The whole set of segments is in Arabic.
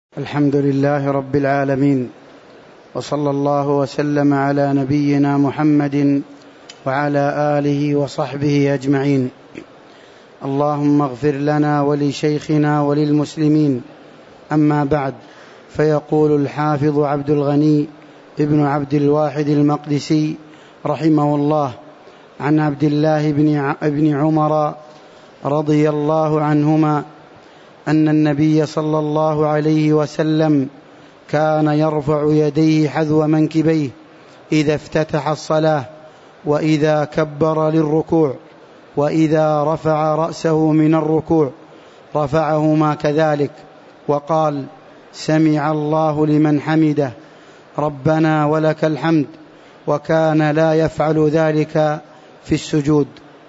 الحمد لله رب العالمين، وصلى الله وسلم على نبينا محمد وعلى آله وصحبه أجمعين. اللهم اغفر لنا ولشيخنا وللمسلمين. أما بعد، فيقول الحافظ عبد الغني ابن عبد الواحد المقدسي رحمه الله عن عبد الله بن عمر رضي الله عنهما أن النبي صلى الله عليه وسلم كان يرفع يديه حذو منكبيه إذا افتتح الصلاة، وإذا كبر للركوع، وإذا رفع رأسه من الركوع رفعهما كذلك، وقال: سمع الله لمن حمده، ربنا ولك الحمد. وكان لا يفعل ذلك في السجود.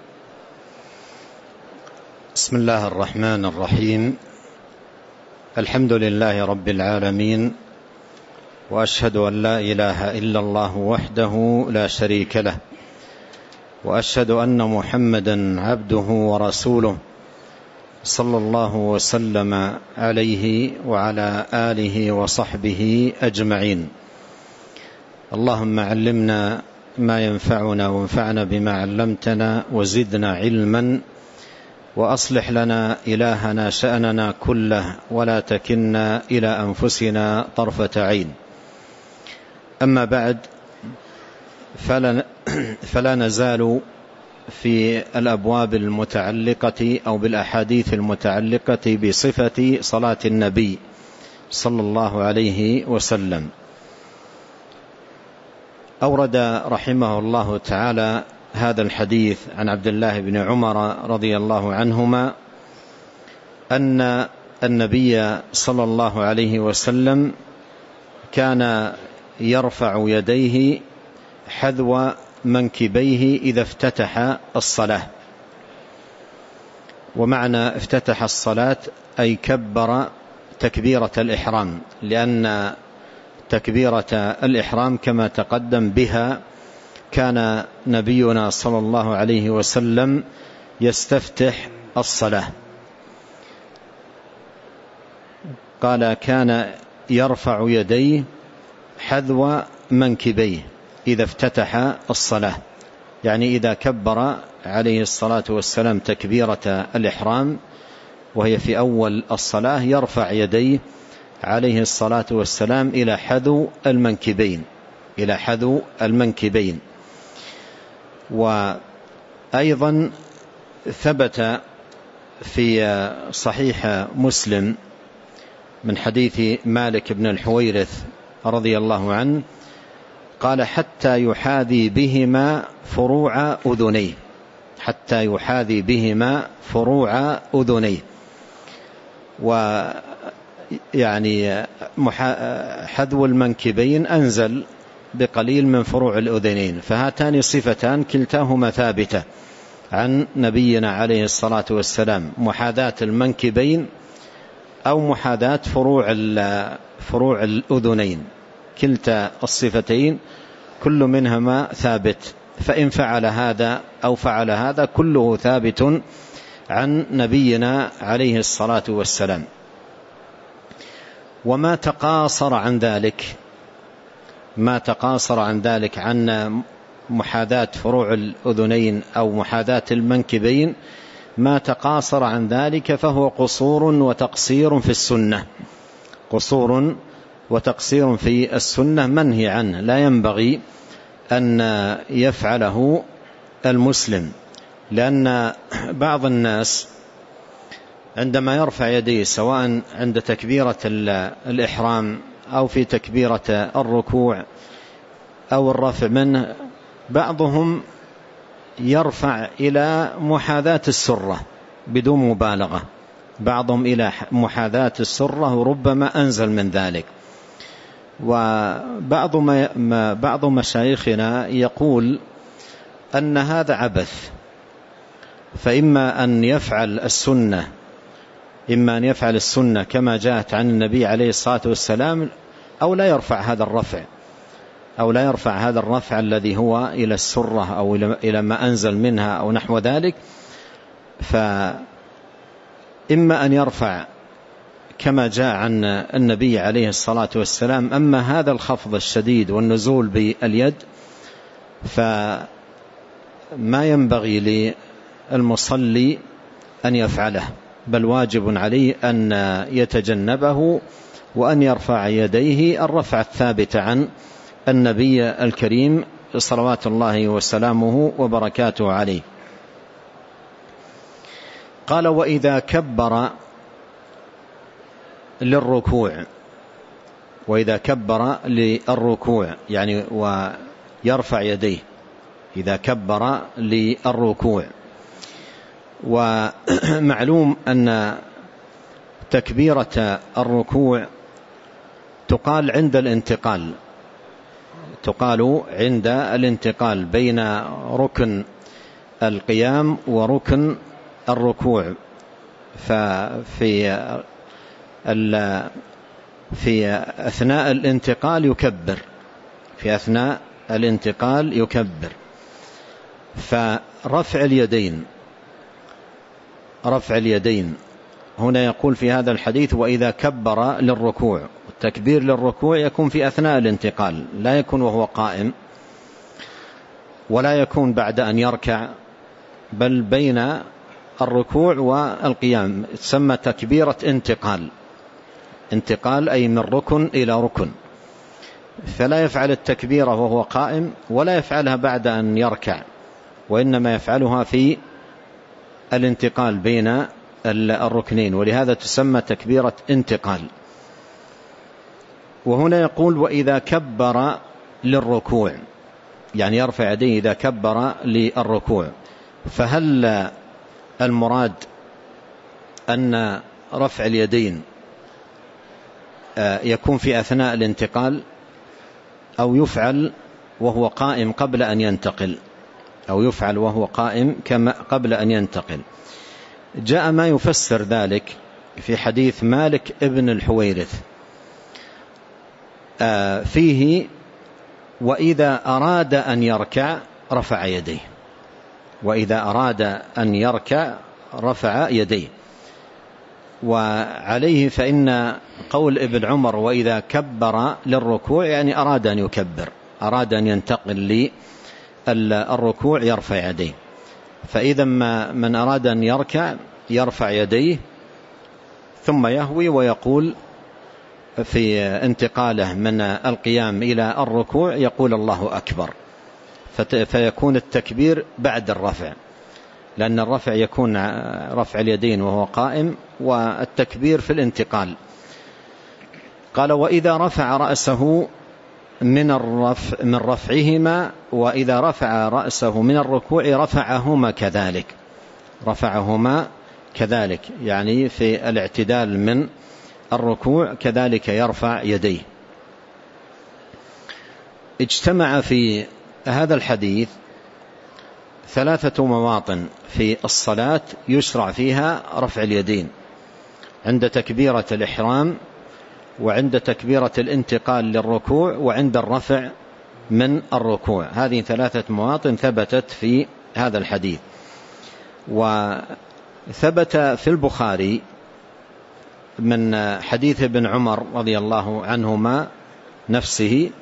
بسم الله الرحمن الرحيم. الحمد لله رب العالمين، وأشهد أن لا إله إلا الله وحده لا شريك له، وأشهد أن محمدا عبده ورسوله، صلى الله وسلم عليه وعلى آله وصحبه أجمعين. اللهم علمنا ما ينفعنا، وانفعنا بما علمتنا، وزدنا علما، وأصلح لنا إلهنا شأننا كله، ولا تكلنا إلى أنفسنا طرفة عين. أما بعد، فلا نزال في الأبواب المتعلقة أو بالأحاديث المتعلقة بصفة صلاة النبي صلى الله عليه وسلم. أورد رحمه الله تعالى هذا الحديث عن عبد الله بن عمر رضي الله عنهما أن النبي صلى الله عليه وسلم كان يرفع يديه حذو منكبيه إذا افتتح الصلاة. ومعنى افتتح الصلاة أي كبر تكبيرة الإحرام، لأن تكبيرة الإحرام كما تقدم بها كان نبينا صلى الله عليه وسلم يستفتح الصلاة. قال: كان يرفع يديه حذو منكبيه إذا افتتح الصلاة، يعني إذا كبر عليه الصلاة والسلام تكبيرة الإحرام وهي في أول الصلاة يرفع يديه عليه الصلاة والسلام إلى حذو المنكبين، إلى حذو المنكبين. وأيضا ثبت في صحيح مسلم من حديث مالك بن الحويرث رضي الله عنه قال: حتى يحاذي بهما فروع أذنيه، حتى يحاذي بهما فروع أذنيه. ويعني حذو المنكبين أنزل بقليل من فروع الأذنين، فهاتان صفتان كلتاهما ثابتة عن نبينا عليه الصلاة والسلام: محاذاة المنكبين أو محاذاة فروع الأذنين، كلتا الصفتين كل منهما ثابت، فإن فعل هذا أو فعل هذا كله ثابت عن نبينا عليه الصلاة والسلام. وما تقاصر عن ذلك، ما تقاصر عن ذلك عن محاذاة فروع الأذنين أو محاذاة المنكبين، ما تقاصر عن ذلك فهو قصور وتقصير في السنة، قصور وتقصير في السنة منهي عنه، لا ينبغي أن يفعله المسلم. لأن بعض الناس عندما يرفع يديه سواء عند تكبيرة الإحرام أو في تكبيرة الركوع أو الرفع منه، بعضهم يرفع إلى محاذاة السرة بدون مبالغة، بعضهم إلى محاذاة السرة وربما أنزل من ذلك. وبعض مشايخنا يقول أن هذا عبث، فإما أن يفعل السنة، إما أن يفعل السنة كما جاءت عن النبي عليه الصلاة والسلام، أو لا يرفع هذا الرفع، أو لا يرفع هذا الرفع الذي هو إلى السرة أو إلى ما أنزل منها أو نحو ذلك. فإما أن يرفع كما جاء عن النبي عليه الصلاة والسلام. أما هذا الخفض الشديد والنزول باليد فما ينبغي للمصلي أن يفعله، بل واجب عليه أن يتجنبه وأن يرفع يديه الرفع الثابت عن النبي الكريم صلوات الله وسلامه وبركاته عليه. قال: وإذا كبر للركوع، وإذا كبر للركوع يعني ويرفع يديه إذا كبر للركوع. ومعلوم أن تكبيرة الركوع تقال عند الانتقال، تقال عند الانتقال بين ركن القيام وركن الركوع. ففي أثناء الانتقال يكبر، في أثناء الانتقال يكبر. فرفع اليدين، رفع اليدين هنا يقول في هذا الحديث: وإذا كبر للركوع. التكبير للركوع يكون في أثناء الانتقال، لا يكون وهو قائم، ولا يكون بعد أن يركع، بل بين الركوع والقيام. تسمى تكبيرة انتقال، انتقال أي من ركن إلى ركن. فلا يفعل التكبيرة وهو قائم، ولا يفعلها بعد أن يركع، وإنما يفعلها في الانتقال بين الركنين، ولهذا تسمى تكبيرة انتقال. وهنا يقول: وإذا كبر للركوع، يعني يرفع يديه إذا كبر للركوع. فهل المراد أن رفع اليدين يكون في أثناء الانتقال، أو يفعل وهو قائم قبل أن ينتقل، أو يفعل وهو قائم كما قبل أن ينتقل؟ جاء ما يفسر ذلك في حديث مالك ابن الحويرث فيه: وإذا أراد أن يركع رفع يديه، وإذا أراد أن يركع رفع يديه. وعليه فإن قول ابن عمر: وإذا كبر للركوع، يعني أراد أن يكبر، أراد أن ينتقل للركوع يرفع يديه. فإذا من أراد أن يركع يرفع يديه ثم يهوي ويقول في انتقاله من القيام إلى الركوع يقول: الله أكبر. فيكون التكبير بعد الرفع، لأن الرفع يكون رفع اليدين وهو قائم، والتكبير في الانتقال. قال: وإذا رفع رأسه من رفعهما، وإذا رفع رأسه من الركوع رفعهما كذلك، رفعهما كذلك، يعني في الاعتدال من الركوع كذلك يرفع يديه. اجتمع في هذا الحديث 3 مواطن في الصلاة يشرع فيها رفع اليدين: عند تكبيرة الإحرام، وعند تكبيرة الانتقال للركوع، وعند الرفع من الركوع. هذه 3 مواطن ثبتت في هذا الحديث. وثبت في البخاري من حديث ابن عمر رضي الله عنهما نفسه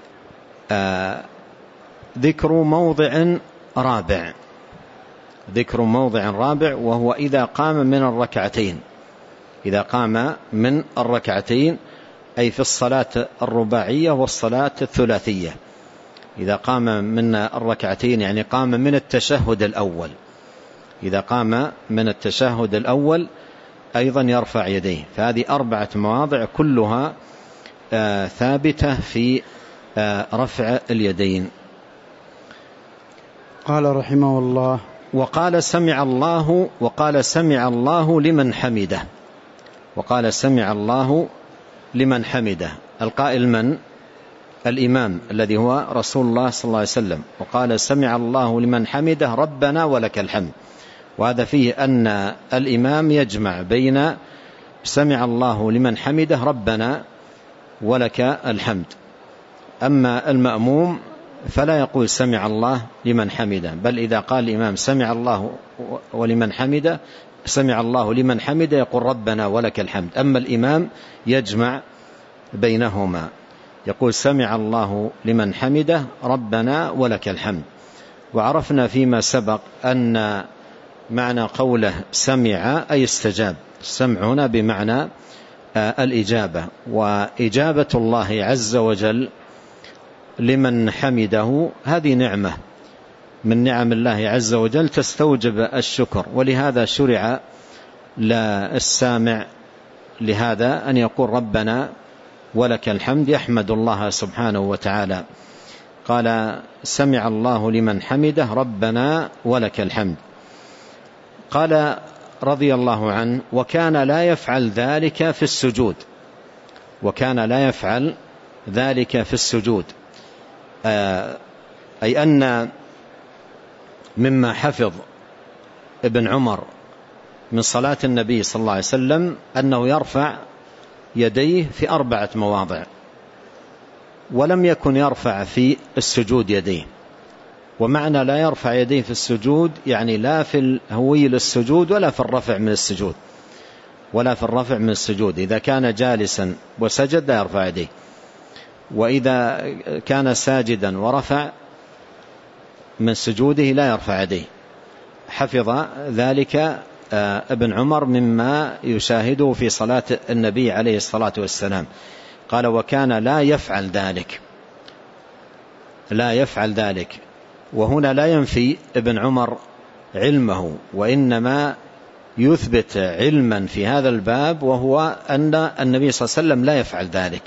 ذكر موضع رابع، ذكر موضع رابع، وهو إذا قام من الركعتين، إذا قام من الركعتين، أي في الصلاة الرباعية والصلاة الثلاثية. إذا قام من الركعتين يعني قام من التشهد الأول، إذا قام من التشهد الأول أيضا يرفع يديه. فهذه 4 مواضع كلها ثابتة في رفع اليدين. قال رحمه الله: وقال سمع الله لمن حمده. وقال سمع الله لمن حمده، القائل من؟ الإمام الذي هو رسول الله صلى الله عليه وسلم. وقال سمع الله لمن حمده ربنا ولك الحمد. وهذا فيه أن الإمام يجمع بين سمع الله لمن حمده ربنا ولك الحمد. أما المأموم فلا يقول سمع الله لمن حمده، بل إذا قال الإمام سمع الله ولمن حمده، سمع الله لمن حمده يقول ربنا ولك الحمد. أما الإمام يجمع بينهما، يقول سمع الله لمن حمده ربنا ولك الحمد. وعرفنا فيما سبق أن معنى قوله سمع أي استجاب، السمع هنا بمعنى الإجابة، وإجابة الله عز وجل لمن حمده هذه نعمة من نعم الله عز وجل تستوجب الشكر، ولهذا شرع للسامع لهذا أن يقول ربنا ولك الحمد، يحمد الله سبحانه وتعالى. قال سمع الله لمن حمده ربنا ولك الحمد. قال رضي الله عنه وكان لا يفعل ذلك في السجود، وكان لا يفعل ذلك في السجود، أي أن مما حفظ ابن عمر من صلاة النبي صلى الله عليه وسلم أنه يرفع يديه في 4 مواضع، ولم يكن يرفع في السجود يديه. ومعنى لا يرفع يديه في السجود يعني لا في الهوي للسجود ولا في الرفع من السجود، ولا في الرفع من السجود. إذا كان جالسا وسجد لا يرفع يديه، وإذا كان ساجدا ورفع من سجوده لا يرفع يديه. حفظ ذلك ابن عمر مما يشاهده في صلاة النبي عليه الصلاة والسلام. قال وكان لا يفعل ذلك، لا يفعل ذلك. وهنا لا ينفي ابن عمر علمه، وإنما يثبت علما في هذا الباب، وهو أن النبي صلى الله عليه وسلم لا يفعل ذلك،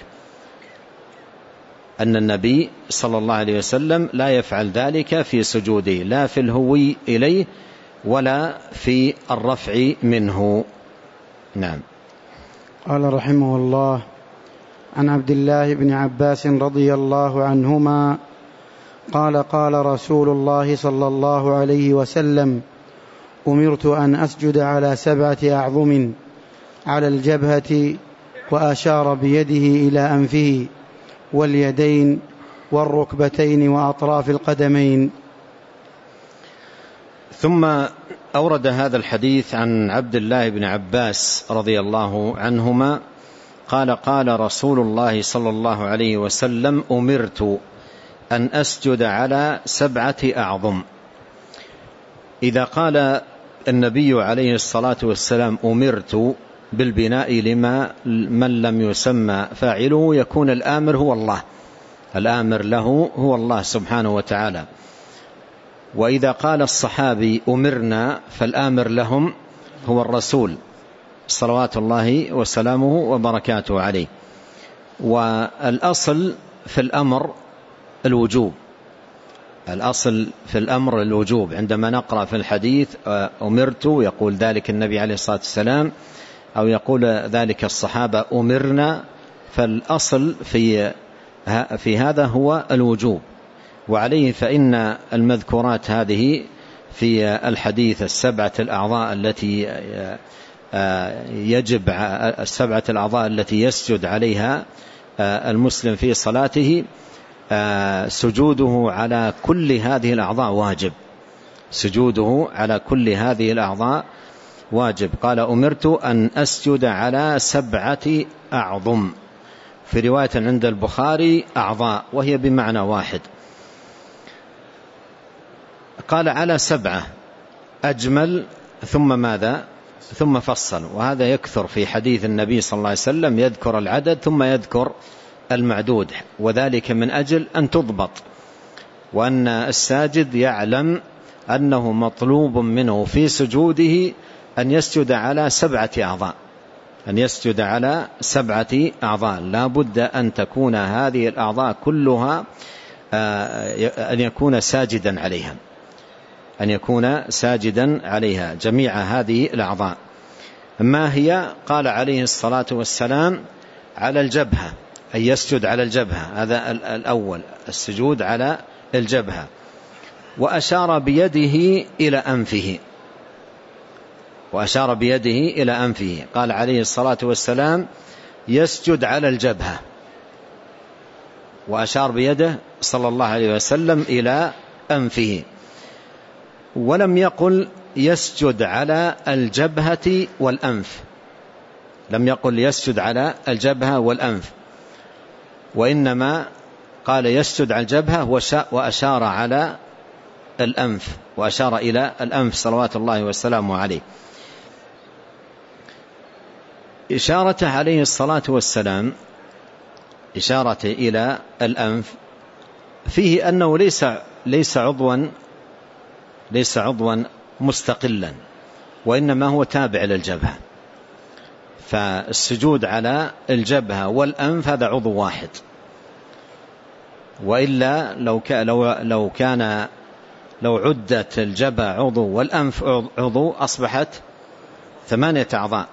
أن النبي صلى الله عليه وسلم لا يفعل ذلك في سجوده، لا في الهوي إليه ولا في الرفع منه. نعم. قال رحمه الله عن عبد الله بن عباس رضي الله عنهما قال قال رسول الله صلى الله عليه وسلم أمرت أن أسجد على 7 أعظم على الجبهة، وأشار بيده إلى أنفه واليدين والركبتين وأطراف القدمين. ثم أورد هذا الحديث عن عبد الله بن عباس رضي الله عنهما قال قال رسول الله صلى الله عليه وسلم أمرت أن أسجد على 7 أعظم. إذا قال النبي عليه الصلاة والسلام أمرت بالبناء لما من لم يسمى فاعله يكون الآمر هو الله، الآمر له هو الله سبحانه وتعالى. وإذا قال الصحابي أمرنا فالآمر لهم هو الرسول صلوات الله وسلامه وبركاته عليه. والأصل في الأمر الوجوب، الأصل في الأمر الوجوب. عندما نقرأ في الحديث أمرت يقول ذلك النبي عليه الصلاة والسلام، أو يقول ذلك الصحابة أمرنا، فالأصل في هذا هو الوجوب. وعليه فإن المذكورات هذه في الحديث 7 الأعضاء التي يجب 7 الأعضاء التي يسجد عليها المسلم في صلاته، سجوده على كل هذه الأعضاء واجب، سجوده على كل هذه الأعضاء واجب. قال أمرت أن أسجد على 7 أعظم، في رواية عند البخاري أعضاء وهي بمعنى واحد. قال على 7 أجمل، ثم ماذا؟ ثم فصل. وهذا يكثر في حديث النبي صلى الله عليه وسلم، يذكر العدد ثم يذكر المعدود، وذلك من أجل أن تضبط، وأن الساجد يعلم أنه مطلوب منه في سجوده أن يسجد على 7 أعضاء، أن يسجد على 7 أعضاء. لا بد أن تكون هذه الأعضاء كلها أن يكون ساجدا عليها، أن يكون ساجدا عليها جميع هذه الأعضاء. ما هي؟ قال عليه الصلاة والسلام على الجبهة، أن يسجد على الجبهة، هذا الأول، السجود على الجبهة. وأشار بيده إلى أنفه، وأشار بيده إلى أنفه. قال عليه الصلاة والسلام يسجد على الجبهة، وأشار بيده صلى الله عليه وسلم إلى أنفه، ولم يقل يسجد على الجبهة والأنف، لم يقل يسجد على الجبهة والأنف، وإنما قال يسجد على الجبهة وأشار على الأنف، وأشار إلى الأنف صلوات الله وسلامه عليه. إشارته عليه الصلاة والسلام، إشارة إلى الأنف، فيه أنه ليس عضوا مستقلا، وإنما هو تابع للجبهة، فالسجود على الجبهة والأنف هذا عضو واحد، وإلا لو عدت الجبهة عضو والأنف عضو أصبحت 8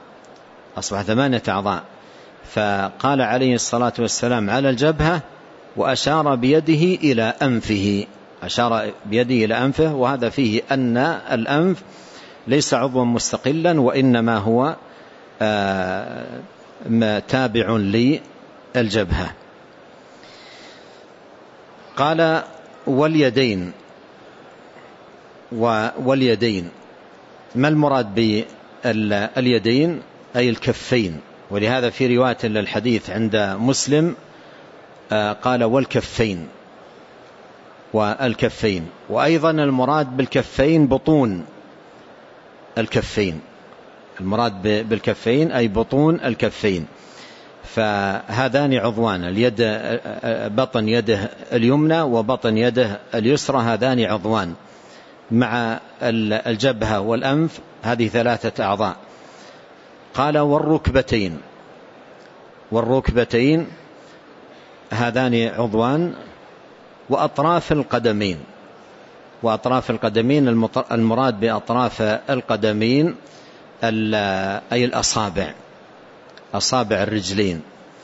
أعضاء. فقال عليه الصلاة والسلام على الجبهة، وأشار بيده إلى أنفه، وهذا فيه أن الأنف ليس عضوا مستقلا، وإنما هو تابع للجبهة. قال واليدين. ما المراد باليدين؟ أي الكفين، ولهذا في رواية للحديث عند مسلم قال والكفين، وأيضا المراد بالكفين بطون الكفين، المراد بالكفين أي بطون الكفين، فهذان عضوان، اليد بطن يده اليمنى وبطن يده اليسرى، هذان عضوان، مع الجبهة والأنف هذه 3 أعضاء. قال والركبتين هذان عضوان، وأطراف القدمين المراد بأطراف القدمين أي أصابع الرجلين،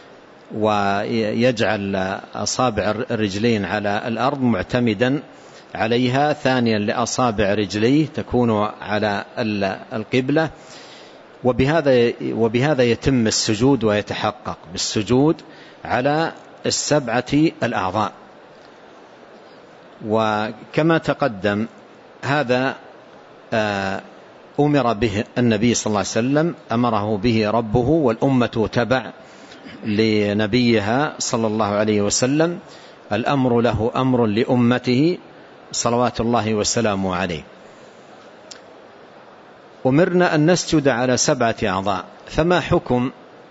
ويجعل أصابع الرجلين على الأرض معتمدا عليها، ثانيا لأصابع رجليه تكون على القبلة، وبهذا يتم السجود، ويتحقق بالسجود على 7 الأعضاء. وكما تقدم هذا أمر به النبي صلى الله عليه وسلم، أمره به ربه، والأمة تبع لنبيها صلى الله عليه وسلم، الأمر له أمر لأمته صلوات الله وسلامه عليه. أمرنا أن نسجد على 7 أعضاء، فما حكم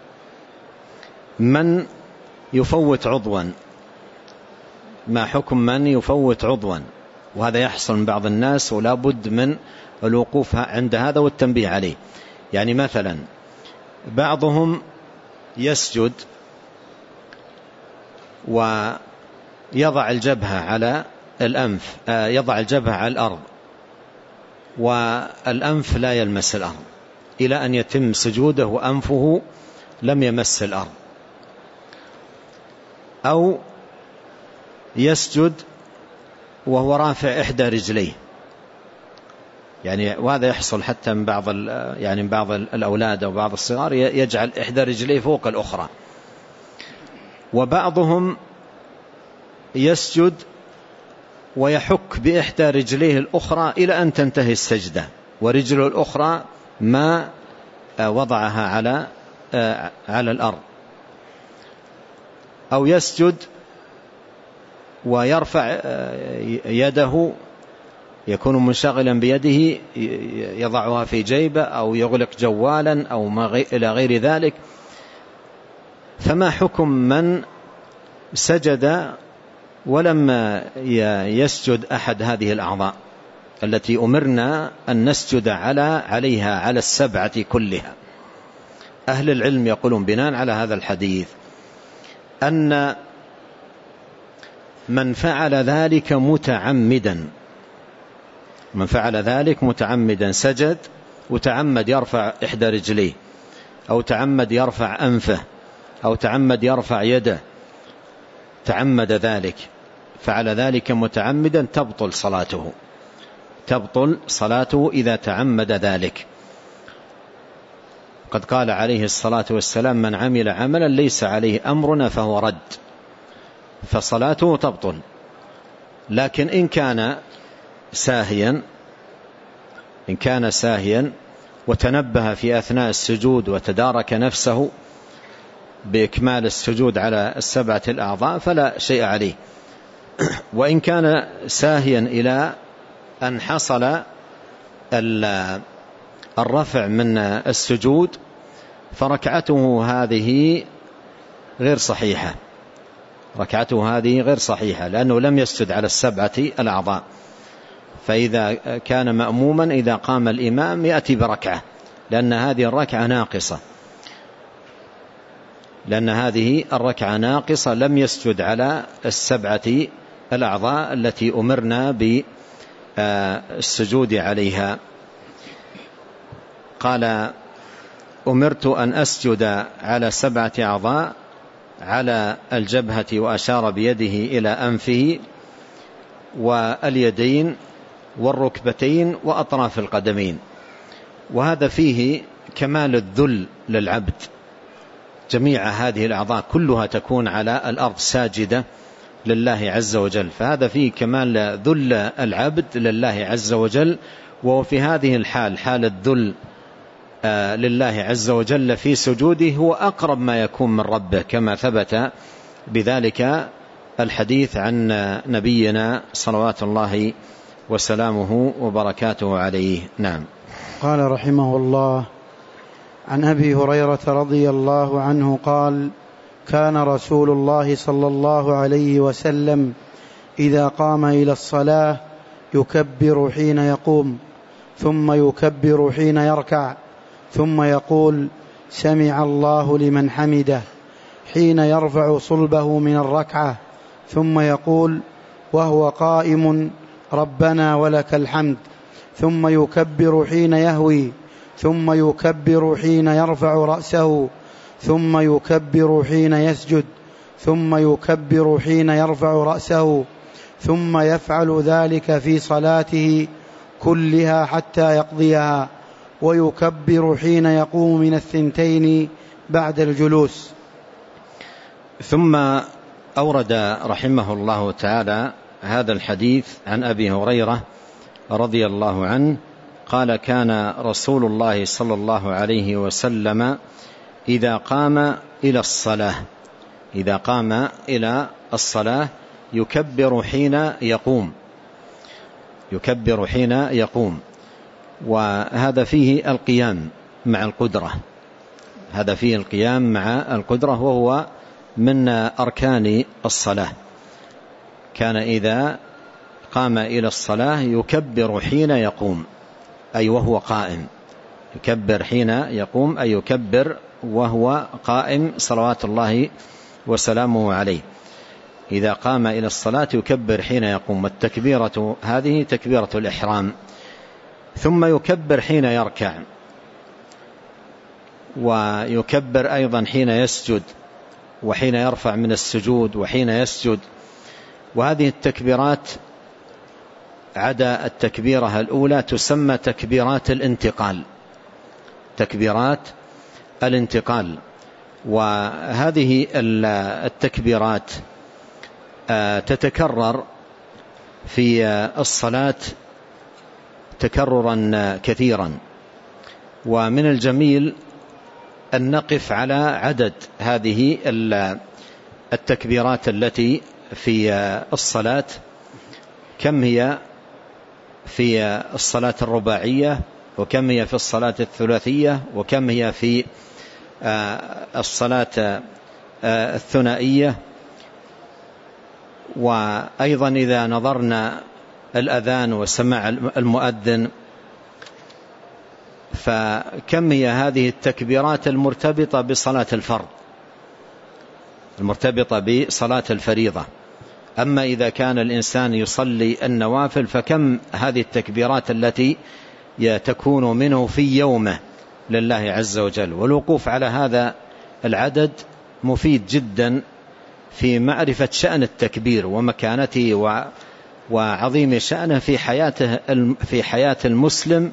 من يفوت عضوا؟ وهذا يحصل من بعض الناس، ولا بد من الوقوف عند هذا والتنبيه عليه. يعني مثلا بعضهم يسجد ويضع الجبهة على الأنف، يضع الجبهة على الأرض، والأنف لا يلمس الأرض إلى أن يتم سجوده وأنفه لم يمس الأرض. أو يسجد وهو رافع إحدى رجليه، يعني وهذا يحصل حتى من بعض الأولاد أو بعض الصغار، يجعل إحدى رجليه فوق الأخرى. وبعضهم يسجد ويحك بإحدى رجليه الأخرى إلى أن تنتهي السجدة، ورجله الأخرى ما وضعها على الأرض. أو يسجد ويرفع يده، يكون منشغلا بيده، يضعها في جيبه أو يغلق جوالا أو إلى غير ذلك. فما حكم من سجد ولم يسجد أحد هذه الأعضاء التي أمرنا أن نسجد عليها على 7 كلها؟ أهل العلم يقولون بناء على هذا الحديث أن من فعل ذلك متعمدا سجد وتعمد يرفع إحدى رجليه، أو تعمد يرفع أنفه، أو تعمد يرفع يده، تعمد ذلك، فعل ذلك متعمدا، تبطل صلاته إذا تعمد ذلك. قد قال عليه الصلاة والسلام: من عمل عملا ليس عليه أمرنا فهو رد. فصلاته تبطل. لكن إن كان ساهيا وتنبه في أثناء السجود وتدارك نفسه بإكمال السجود على 7 الأعضاء فلا شيء عليه. وإن كان ساهيا إلى أن حصل الرفع من السجود فركعته هذه غير صحيحة، لأنه لم يسجد على 7 الأعضاء. فإذا كان مأموما إذا قام الإمام يأتي بركعة، لأن هذه الركعة ناقصة لم يسجد على 7 الأعضاء التي أمرنا بالسجود عليها. قال: أمرت أن أسجد على 7 أعضاء، على الجبهة، وأشار بيده إلى أنفه واليدين والركبتين وأطراف القدمين. وهذا فيه كمال الذل للعبد، جميع هذه الأعضاء كلها تكون على الأرض ساجدة لله عز وجل، فهذا فيه كمال ذل العبد لله عز وجل. وهو في هذه الحال، حال الذل لله عز وجل في سجوده، هو أقرب ما يكون من ربه، كما ثبت بذلك الحديث عن نبينا صلوات الله وسلامه وبركاته عليه. نعم. قال رحمه الله: عن أبي هريرة رضي الله عنه قال: كان رسول الله صلى الله عليه وسلم إذا قام إلى الصلاة يكبر حين يقوم، ثم يكبر حين يركع، ثم يقول: سمع الله لمن حمده، حين يرفع صلبه من الركعة، ثم يقول وهو قائم: ربنا ولك الحمد، ثم يكبر حين يهوي، ثم يكبر حين يرفع رأسه، ثم يكبر حين يسجد، ثم يكبر حين يرفع رأسه، ثم يفعل ذلك في صلاته كلها حتى يقضيها، ويكبر حين يقوم من 2 بعد الجلوس. ثم أورد رحمه الله تعالى هذا الحديث عن أبي هريرة رضي الله عنه قال: كان رسول الله صلى الله عليه وسلم إذا قام إلى الصلاة يكبر حين يقوم. وهذا فيه القيام مع القدرة، وهو من أركان الصلاة. كان إذا قام إلى الصلاة يكبر حين يقوم، أي وهو قائم. يكبر حين يقوم أي يكبر وهو قائم صلوات الله وسلامه عليه. إذا قام إلى الصلاة يكبر حين يقوم، والتكبيرة هذه تكبيرة الإحرام. ثم يكبر حين يركع، ويكبر أيضا حين يسجد، وحين يرفع من السجود، وحين يسجد. وهذه التكبيرات عدا التكبيرة الأولى تسمى تكبيرات الانتقال. وهذه التكبيرات تتكرر في الصلاة تكررا كثيرا. ومن الجميل أن نقف على عدد هذه التكبيرات التي في الصلاة، كم هي في الصلاة الرباعية، وكم هي في الصلاة الثلاثية، وكم هي في الصلاة الثنائية. وأيضا إذا نظرنا الأذان وسماع المؤذن فكم هي هذه التكبيرات المرتبطة بصلاة الفريضة. أما إذا كان الإنسان يصلي النوافل فكم هذه التكبيرات التي تكون منه في يومه لله عز وجل. والوقوف على هذا العدد مفيد جدا في معرفة شأن التكبير ومكانته وعظيم شأنه في حياة المسلم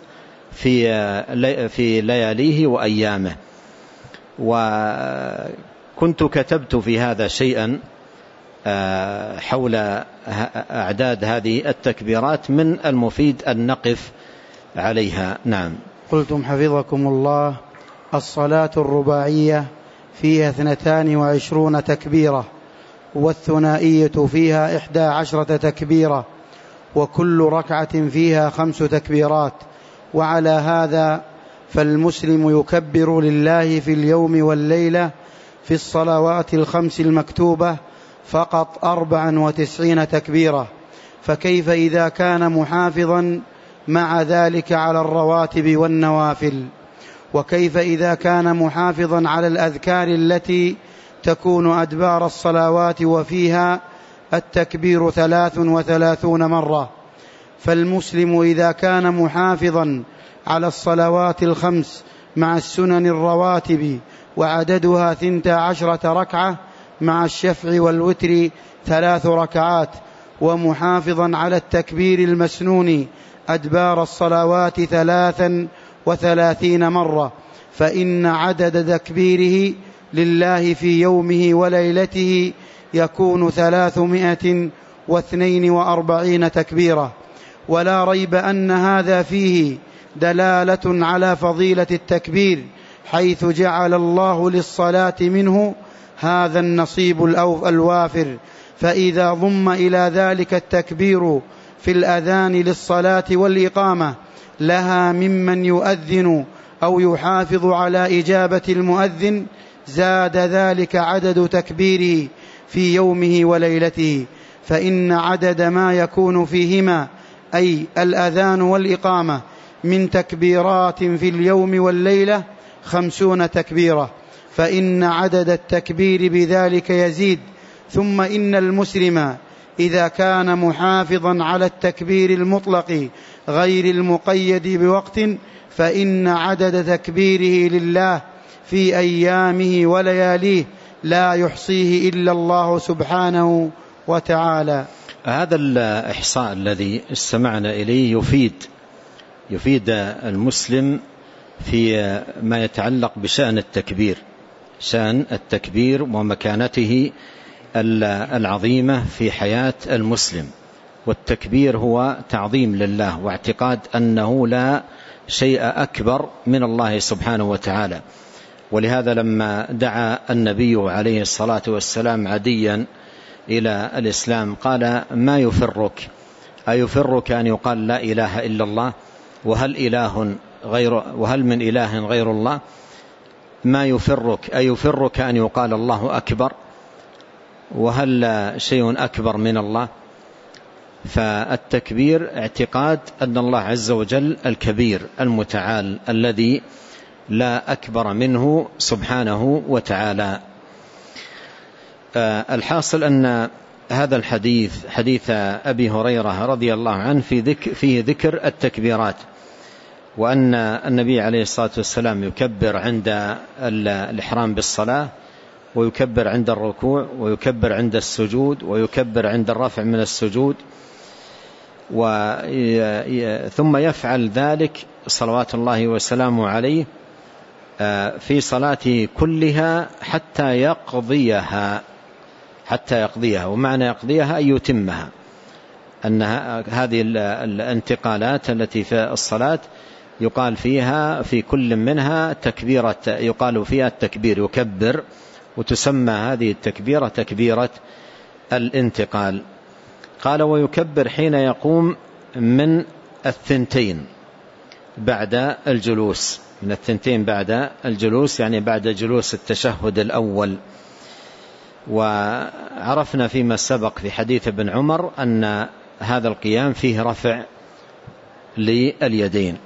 في لياليه وأيامه. وكنت كتبت في هذا شيئا حول أعداد هذه التكبيرات من المفيد أن نقف عليها. نعم. قلتم حفظكم الله: الصلاة الرباعية فيها 22 تكبيرة، والثنائية فيها 11 تكبيرة، وكل ركعة فيها 5 تكبيرات. وعلى هذا فالمسلم يكبر لله في اليوم والليلة في الصلوات الخمس المكتوبة فقط 94 تكبيرة، فكيف إذا كان محافظا مع ذلك على الرواتب والنوافل؟ وكيف إذا كان محافظا على الأذكار التي تكون أدبار الصلوات وفيها التكبير 33 مرة؟ فالمسلم إذا كان محافظا على الصلوات الخمس مع السنن الرواتب وعددها 12 ركعة مع الشفع والوتر 3 ركعات، ومحافظا على التكبير المسنون أدبار الصلوات 33 مرة، فإن عدد تكبيره لله في يومه وليلته يكون 342 تكبيرة. ولا ريب أن هذا فيه دلالة على فضيلة التكبير، حيث جعل الله للصلاة منه هذا النصيب الوافر. فإذا ضم إلى ذلك التكبير في الأذان للصلاة والإقامة لها ممن يؤذن أو يحافظ على إجابة المؤذن، زاد ذلك عدد تكبيره في يومه وليلته، فإن عدد ما يكون فيهما أي الأذان والإقامة من تكبيرات في اليوم والليلة 50 تكبيرة، فإن عدد التكبير بذلك يزيد. ثم إن المسلم إذا كان محافظا على التكبير المطلق غير المقيد بوقت فإن عدد تكبيره لله في أيامه ولياليه لا يحصيه إلا الله سبحانه وتعالى. هذا الإحصاء الذي استمعنا إليه يفيد المسلم في ما يتعلق بشأن التكبير، شأن التكبير ومكانته العظيمة في حياة المسلم. والتكبير هو تعظيم لله واعتقاد أنه لا شيء أكبر من الله سبحانه وتعالى. ولهذا لما دعا النبي عليه الصلاة والسلام عديا إلى الإسلام قال: ما يفرك؟ أيفرك أن يقال لا إله إلا الله؟ وهل من إله غير الله؟ ما يفرك؟ أيفرك أن يقال الله أكبر؟ وهل شيء أكبر من الله؟ فالتكبير اعتقاد أن الله عز وجل الكبير المتعال الذي لا أكبر منه سبحانه وتعالى. الحاصل أن هذا الحديث، حديث أبي هريرة رضي الله عنه، فيه ذكر التكبيرات، وأن النبي عليه الصلاة والسلام يكبر عند الإحرام بالصلاة، ويكبر عند الركوع، ويكبر عند السجود، ويكبر عند الرفع من السجود، ثم يفعل ذلك صلوات الله وسلامه عليه في صلاته كلها حتى يقضيها. ومعنى يقضيها أن يتمها، أن هذه الانتقالات التي في الصلاة يقال فيها في كل منها تكبيرة، يقال فيها التكبير، يكبر، وتسمى هذه التكبيرة تكبيرة الانتقال. قال: ويكبر حين يقوم من 2 بعد الجلوس، من 2 بعد الجلوس، يعني بعد جلوس التشهد الأول. وعرفنا فيما سبق في حديث ابن عمر أن هذا القيام فيه رفع لليدين،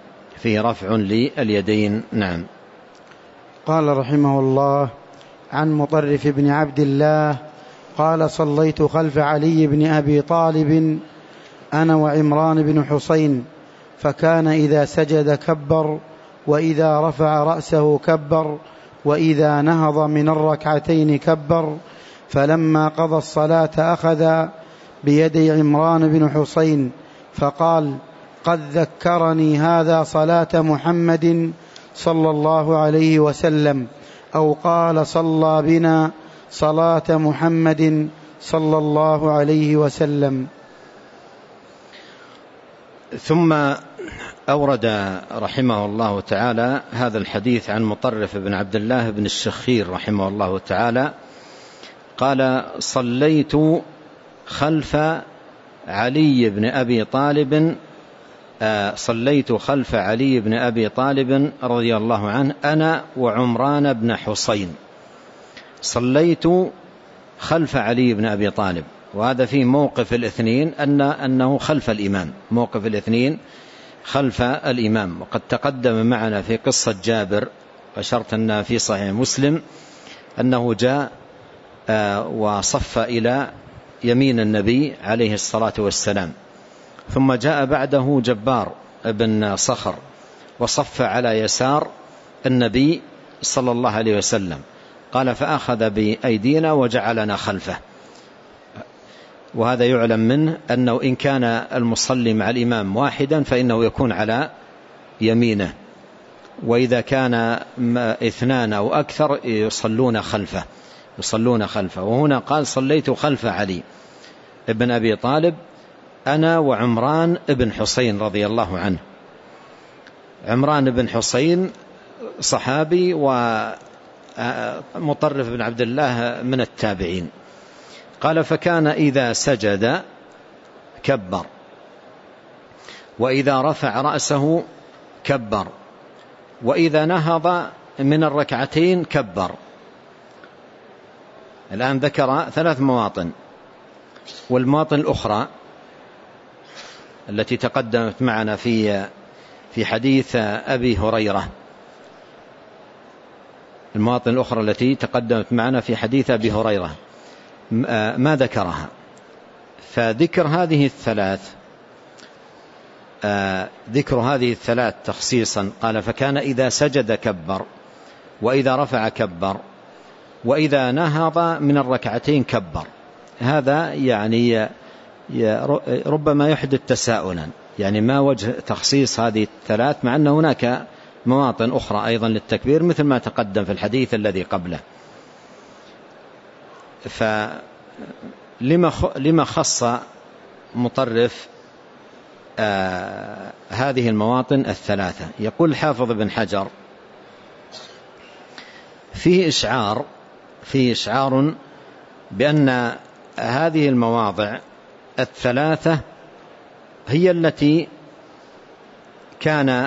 نعم. قال رحمه الله: عن مطرف بن عبد الله قال: صليت خلف علي بن أبي طالب أنا وعمران بن حسين، فكان إذا سجد كبر، وإذا رفع رأسه كبر، وإذا نهض من الركعتين كبر. فلما قضى الصلاة أخذ بيدي عمران بن حسين فقال: قد ذكرني هذا صلاة محمد صلى الله عليه وسلم، أو قال: صلى بنا صلاة محمد صلى الله عليه وسلم. ثم أورد رحمه الله تعالى هذا الحديث عن مطرف بن عبد الله بن الشخير رحمه الله تعالى قال: صليت خلف علي بن أبي طالب رضي الله عنه أنا وعمران بن حسين. صليت خلف علي بن أبي طالب، وهذا فيه موقف الاثنين أنه خلف الإمام، موقف الاثنين خلف الإمام. وقد تقدم معنا في قصة جابر وشرط أن في صحيح مسلم أنه جاء وصف إلى يمين النبي عليه الصلاة والسلام، ثم جاء بعده جبار بن صخر وصف على يسار النبي صلى الله عليه وسلم. قال: فأخذ بأيدينا وجعلنا خلفه. وهذا يعلم منه أنه إن كان المصلي مع الإمام واحدا فإنه يكون على يمينه، وإذا كان اثنان أو أكثر يصلون خلفه. وهنا قال: صليت خلف علي ابن أبي طالب أنا وعمران ابن حسين رضي الله عنه. عمران بن حسين صحابي، ومطرف بن عبد الله من التابعين. قال: فكان إذا سجد كبر، وإذا رفع رأسه كبر، وإذا نهض من الركعتين كبر. الآن ذكر 3 مواطن، والمواطن الأخرى التي تقدمت معنا في حديث أبي هريرة، المواطن الأخرى التي تقدمت معنا في حديث أبي هريرة ما ذكرها. فذكر هذه الثلاث تخصيصا. قال: فكان إذا سجد كبر، وإذا رفع كبر، وإذا نهض من الركعتين كبر. هذا يعني ربما يحدث تساؤلا، يعني ما وجه تخصيص هذه الثلاث مع أن هناك مواطن أخرى أيضا للتكبير مثل ما تقدم في الحديث الذي قبله. فلما خص مطرف هذه المواطن الثلاثة؟ يقول الحافظ بن حجر: فيه إشعار بأن هذه المواضع الثلاثة هي التي كان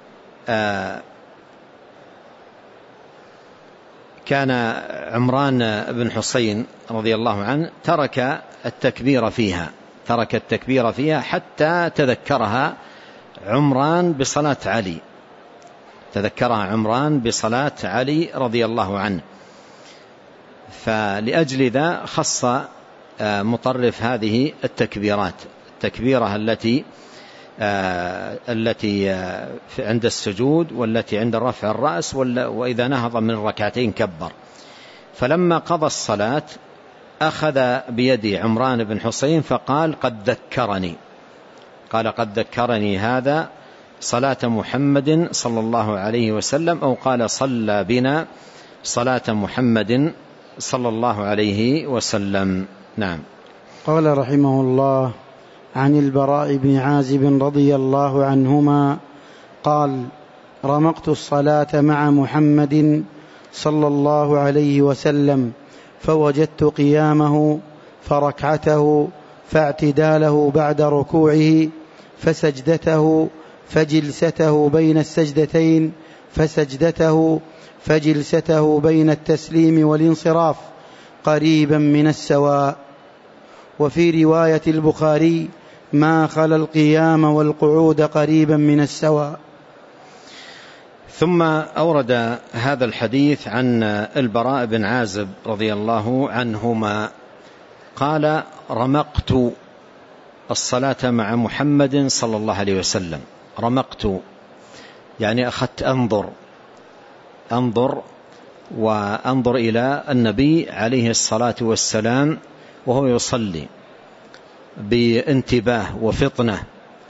عمران بن حسين رضي الله عنه ترك التكبير فيها حتى تذكرها عمران بصلاة علي رضي الله عنه. فلأجل ذا خص مطرف هذه التكبيرات، التكبيرة التي عند السجود، والتي عند رفع الرأس، وإذا نهض من الركعتين كبر. فلما قضى الصلاة أخذ بيد عمران بن حسين فقال: قد ذكرني هذا صلاة محمد صلى الله عليه وسلم، أو قال: صلى بنا صلاة محمد صلى الله عليه وسلم. نعم. قال رحمه الله: عن البراء بن عازب رضي الله عنهما قال: رمقت الصلاة مع محمد صلى الله عليه وسلم، فوجدت قيامه فركعته فاعتداله بعد ركوعه فسجدته فجلسته بين السجدتين فسجدته فجلسته بين التسليم والانصراف قريبا من السواء. وفي رواية البخاري: ما خلا القيام والقعود قريبا من السواء. ثم أورد هذا الحديث عن البراء بن عازب رضي الله عنهما قال: رمقت الصلاة مع محمد صلى الله عليه وسلم. رمقت يعني أخذت أنظر إلى النبي عليه الصلاة والسلام وهو يصلي بانتباه وفطنة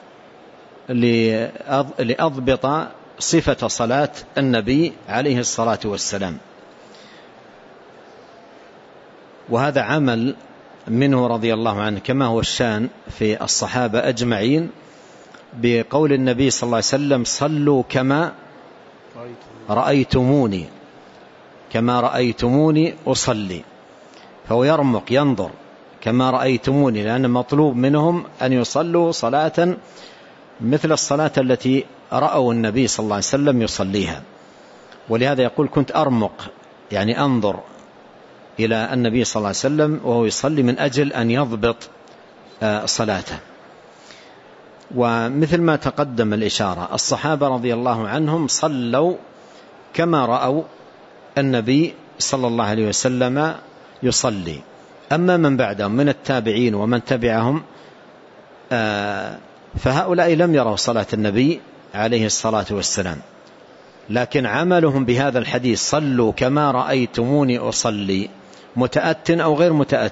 لأضبط صفة صلاة النبي عليه الصلاة والسلام. وهذا عمل منه رضي الله عنه كما هو الشان في الصحابة أجمعين بقول النبي صلى الله عليه وسلم: صلوا كما رأيتموني أصلي. فهو يرمق ينظر كما رأيتموني، لأن مطلوب منهم أن يصلوا صلاة مثل الصلاة التي رأوا النبي صلى الله عليه وسلم يصليها. ولهذا يقول: كنت أرمق، يعني أنظر إلى النبي صلى الله عليه وسلم وهو يصلي من أجل أن يضبط صلاته. ومثل ما تقدم الإشارة، الصحابة رضي الله عنهم صلوا كما رأوا النبي صلى الله عليه وسلم يصلي. أما من بعدهم من التابعين ومن تبعهم فهؤلاء لم يروا صلاة النبي عليه الصلاة والسلام، لكن عملهم بهذا الحديث صلوا كما رأيتموني أصلي متأت أو غير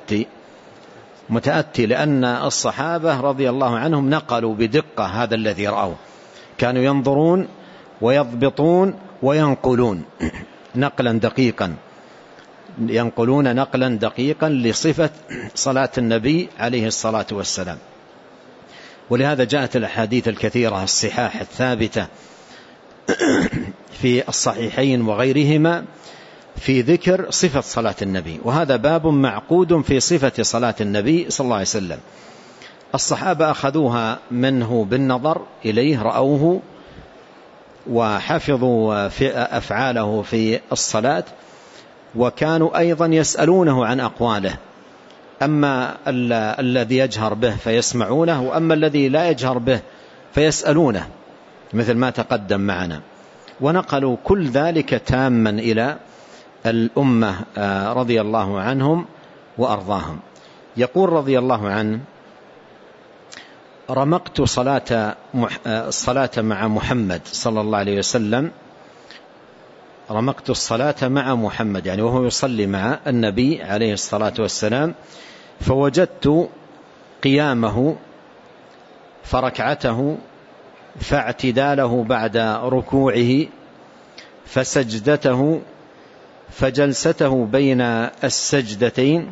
متأتي، لأن الصحابة رضي الله عنهم نقلوا بدقة هذا الذي رأوا، كانوا ينظرون ويضبطون وينقلون نقلا دقيقا لصفة صلاة النبي عليه الصلاة والسلام. ولهذا جاءت الأحاديث الكثيرة الصحاح الثابتة في الصحيحين وغيرهما في ذكر صفة صلاة النبي، وهذا باب معقود في صفة صلاة النبي صلى الله عليه وسلم. الصحابة أخذوها منه بالنظر إليه، رأوه وحفظوا في أفعاله في الصلاة، وكانوا أيضا يسألونه عن أقواله، أما الذي يجهر به فيسمعونه، وأما الذي لا يجهر به فيسألونه، مثل ما تقدم معنا. ونقلوا كل ذلك تاما إلى الأمة رضي الله عنهم وأرضاهم. يقول رضي الله عنه: رمقت الصلاة مع محمد صلى الله عليه وسلم، رمقت الصلاة مع محمد، يعني وهو يصلي مع النبي عليه الصلاة والسلام، فوجدت قيامه فركعته فاعتداله بعد ركوعه فسجدته فجلسته بين السجدتين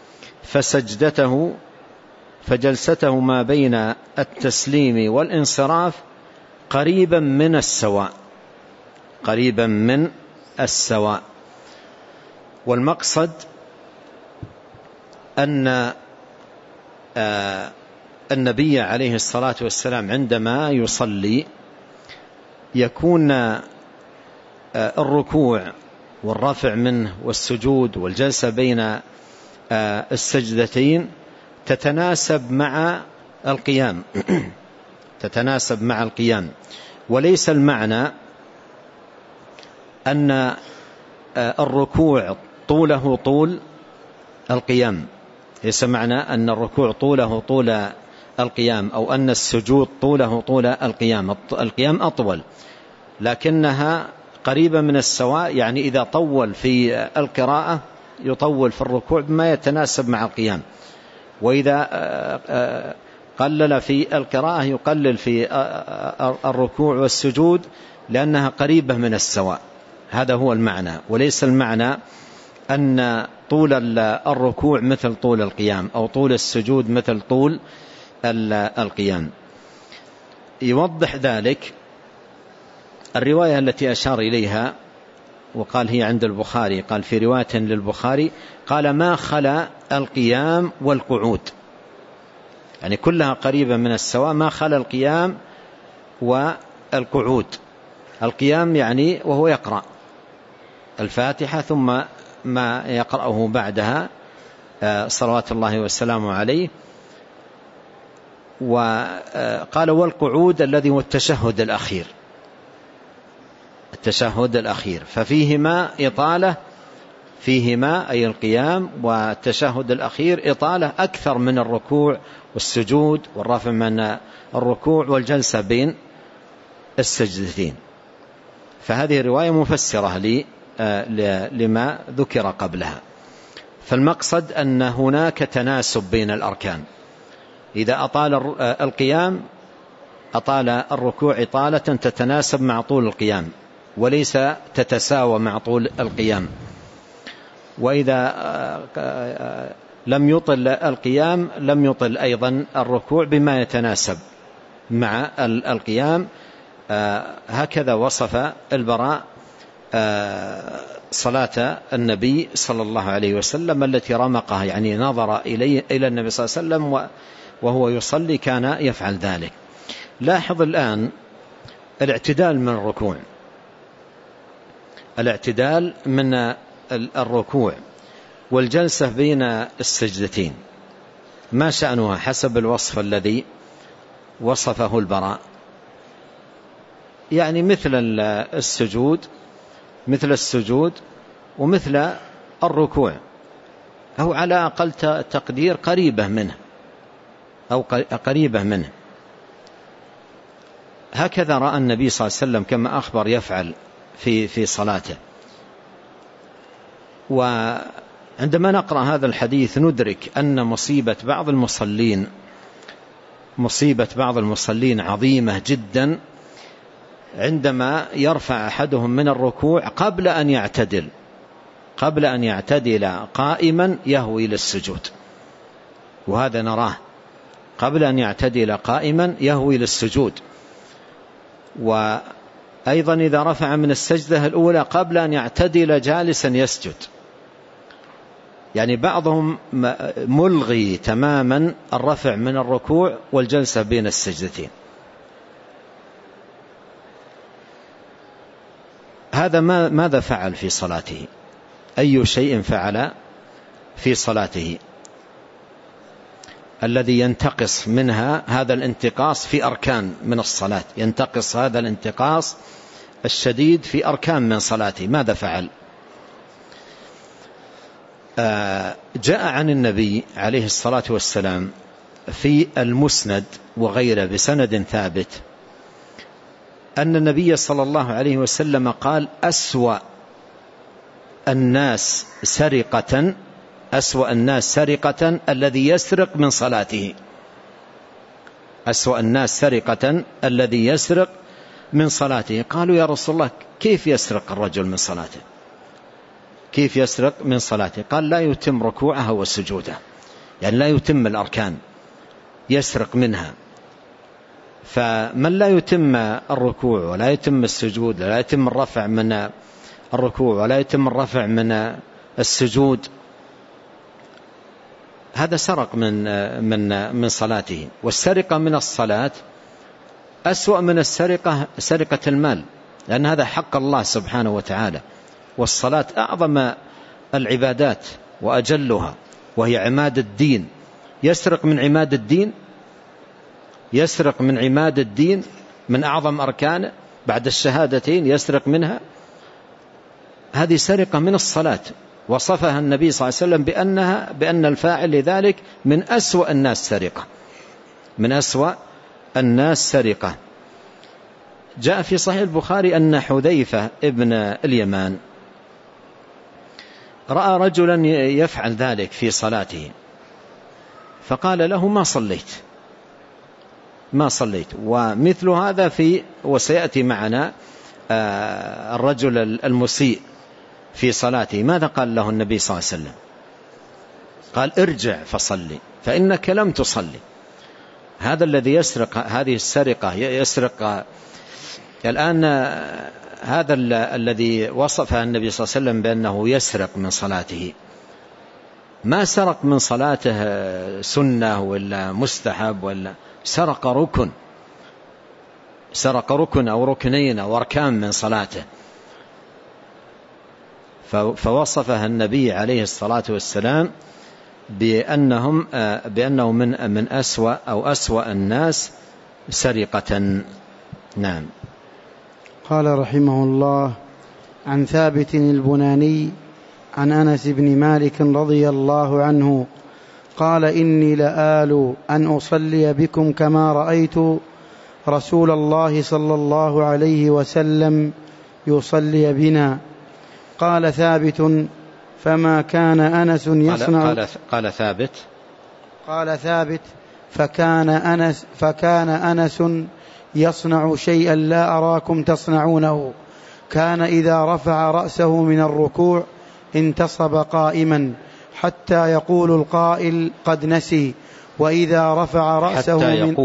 فجلسته ما بين التسليم والانصراف قريبا من السواء. والمقصد أن النبي عليه الصلاة والسلام عندما يصلي يكون الركوع والرفع منه والسجود والجلسة بين السجدتين تتناسب مع القيام، وليس المعنى أن الركوع طوله طول القيام، ليس معنى أن الركوع طوله طول القيام، أو أن السجود طوله طول القيام. القيام أطول، لكنها قريبة من السواء، يعني إذا طول في القراءة يطول في الركوع بما يتناسب مع القيام، وإذا قلل في القراءة يقلل في الركوع والسجود لأنها قريبة من السواء. هذا هو المعنى، وليس المعنى أن طول الركوع مثل طول القيام، أو طول السجود مثل طول القيام. يوضح ذلك الرواية التي أشار إليها وقال هي عند البخاري، قال في رواية للبخاري قال: ما خلا القيام والقعود، يعني كلها قريبة من السواء، ما خلا القيام والقعود. القيام يعني وهو يقرأ الفاتحة ثم ما يقرأه بعدها صلوات الله والسلام عليه. وقال: والقعود الذي هو التشهد الأخير، ففيهما إطالة، فيهما أي القيام والتشهد الأخير إطالة أكثر من الركوع والسجود والرفع من الركوع والجلسة بين السجدتين. فهذه الرواية مفسرة لما ذكر قبلها. فالمقصد أن هناك تناسب بين الأركان، إذا أطال القيام أطال الركوع إطالة تتناسب مع طول القيام وليس تتساوى مع طول القيام، وإذا لم يطل القيام لم يطل أيضا الركوع بما يتناسب مع القيام. هكذا وصف البراء صلاة النبي صلى الله عليه وسلم التي رمقها، يعني نظر إلى النبي صلى الله عليه وسلم وهو يصلي كان يفعل ذلك. لاحظ الآن الاعتدال من الركوع، الاعتدال من الركوع والجلسة بين السجدتين، ما شأنها حسب الوصف الذي وصفه البراء؟ يعني مثل السجود ومثل الركوع، أو على أقل تقدير قريبة منه أو قريبة منه. هكذا رأى النبي صلى الله عليه وسلم كما أخبر يفعل في صلاته. وعندما نقرأ هذا الحديث ندرك أن مصيبة بعض المصلين عظيمة جدا عندما يرفع أحدهم من الركوع قبل أن يعتدل قائما يهوي للسجود، وهذا نراه قبل أن يعتدل قائما يهوي للسجود. وأيضا إذا رفع من السجدة الأولى قبل أن يعتدل جالسا يسجد، يعني بعضهم ملغي تماما الرفع من الركوع والجلسة بين السجدتين. هذا ماذا فعل في صلاته؟ أي شيء فعل في صلاته الذي ينتقص منها هذا الانتقاص في أركان من الصلاة، ينتقص هذا الانتقاص الشديد في أركان من صلاته؟ ماذا فعل؟ جاء عن النبي عليه الصلاة والسلام في المسند وغيره بسند ثابت أن النبي صلى الله عليه وسلم قال: أسوأ الناس سرقة الذي يسرق من صلاته. أسوأ الناس سرقة الذي يسرق من صلاته. قالوا: يا رسول الله، كيف يسرق الرجل من صلاته؟ كيف يسرق من صلاته؟ قال: لا يتم ركوعها وسجودها، يعني لا يتم الأركان، يسرق منها. فمن لا يتم الركوع ولا يتم السجود ولا يتم الرفع من الركوع ولا يتم الرفع من السجود، هذا سرق من صلاته. والسرقة من الصلاة أسوأ من سرقة المال، لأن هذا حق الله سبحانه وتعالى، والصلاة أعظم العبادات وأجلها، وهي عماد الدين. يسرق من عماد الدين من أعظم أركانه بعد الشهادتين، يسرق منها. هذه سرقة من الصلاة، وصفها النبي صلى الله عليه وسلم بأن الفاعل لذلك من أسوأ الناس سرقة. جاء في صحيح البخاري أن حذيفة ابن اليمان رأى رجلا يفعل ذلك في صلاته، فقال له: ما صليت. ومثل هذا وسيأتي معنا الرجل المسيء في صلاته، ماذا قال له النبي صلى الله عليه وسلم؟ قال: ارجع فصلي فإنك لم تصلي. هذا الذي يسرق هذه السرقة يسرق الآن. هذا الذي وصفه النبي صلى الله عليه وسلم بأنه يسرق من صلاته، ما سرق من صلاته سنة ولا مستحب، ولا سرق ركن أو ركنين أو أركان من صلاته. فوصفها النبي عليه الصلاة والسلام بأنه من أسوأ الناس سرقة. نعم. قال رحمه الله: عن ثابت البناني عن أنس بن مالك رضي الله عنه قال: إني لآل أن أصلي بكم كما رأيت رسول الله صلى الله عليه وسلم يصلي بنا. قال ثابت: فما كان أنس يصنع. قال ثابت: فكان أنس يصنع شيئا لا أراكم تصنعونه. كان إذا رفع رأسه من الركوع انتصب قائما حتى يقول القائل قد نسي. وإذا رفع رأسه